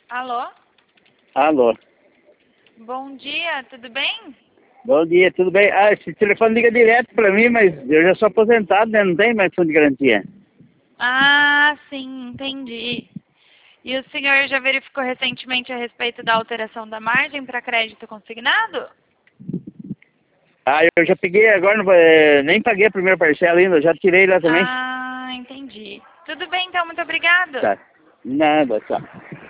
Alô? Alô. Bom dia, tudo bem? Bom dia, tudo bem? Ah, esse telefone liga direto pra mim, mas eu já sou aposentado, né? Não tem mais fundo de garantia. Ah, sim, entendi. E o senhor já verificou recentemente a respeito da alteração da margem para crédito consignado? Ah, eu já peguei, agora nem paguei a primeira parcela ainda, eu já tirei lá também. Ah, entendi. Tudo bem, então, muito obrigado. Tá. Nada, tá.